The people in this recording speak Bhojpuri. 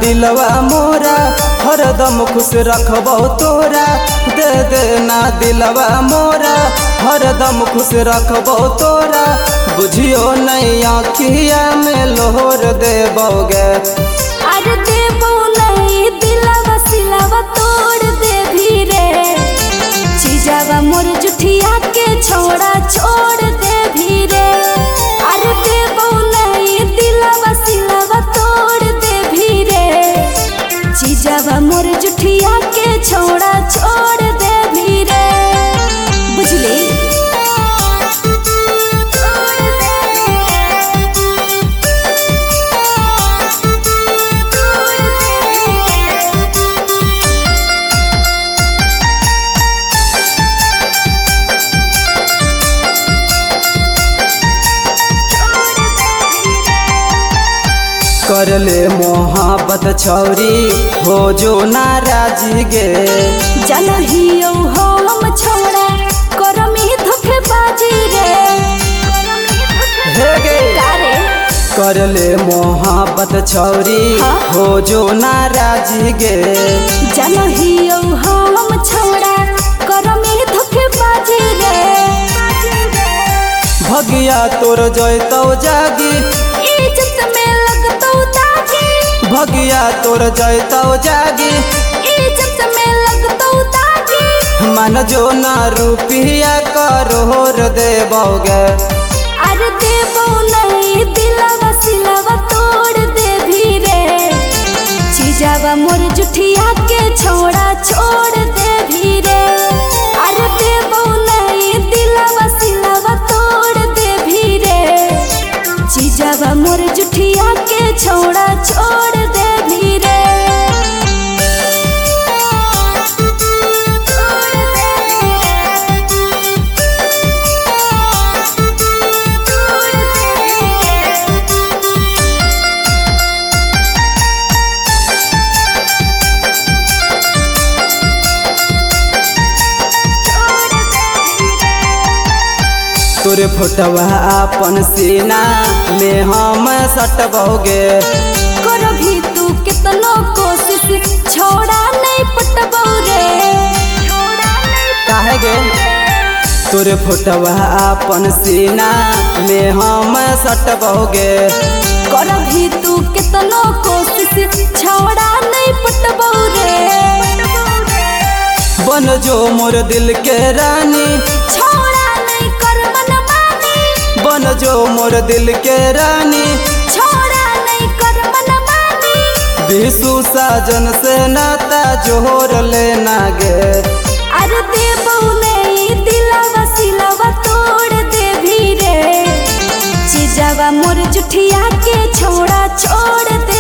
दिलवा मोरा हरदम खुश रखबो तोरा। दे देना दिलवा मोरा हरदम खुश रखबो तोरा। बुझियो नहीं आँखिया में लोहर देबोगे। अरे देबो नहीं दिलवा सिलवा तोड़ दे भी रे। चीजावा मोर जुठिया के छोड़ा छोड़ दे भी रे। अरे देबो नहीं दिलवा सिलवा तोड़ दे भी रे। चीजावा मोर जुठिया के छोड़ा छोड़ दे भी रे। बुझली कर ले मोहब्बत छौरी हो जो नाराजी गे। जनहियो हम छोड़ा करमी धोखेबाजी रे। हे गे कारे कर ले मोहब्बत छौरी हो जो नाराजी गे। जनहियो हम छोड़ा करमी धोखेबाजी रे। भगिया तोर जयतौ जागी इज्जत में लगतौ दागी। भगिया तोर जयतौ जागी इज्जत में लगतौ दागी। मन जो ना रुपया करोड़ देबोगे। अरे देबो नहीं दिलवा सिलवा तोड़ दे भी रे। चीजावा मोर जुठिया के छोड़ा छोड़ दे भी रे। अरे देबो नहीं दिलवा सिलवा तोड़ दे भी रे। चीजावा मोर जुठिया के छोड़ा छोड़ दे भी रे। तोरे फोटवा अपन सीना में हम सटबोगे। करो भी तू कितनो कोशिश छोड़ा नहीं पटबो रे। काहे गे तोरे फोटवा अपन सीना में हम सटबोगे। करो भी तू कितनो कोशिश छोड़ा नहीं पटबो रे। बन जो मोर दिल के रानी छोड़ा नहीं कर मनमानी। बन जो मोर दिल के रानी छोड़ा नहीं कर मनमानी। विशु साजन से नाता जोड़ लेना गे। अरे देबो नहीं दिलवा सिलवा तोड़ दे भी रे। चीजावा मोर जुठिया के छोड़ा छोड़ दे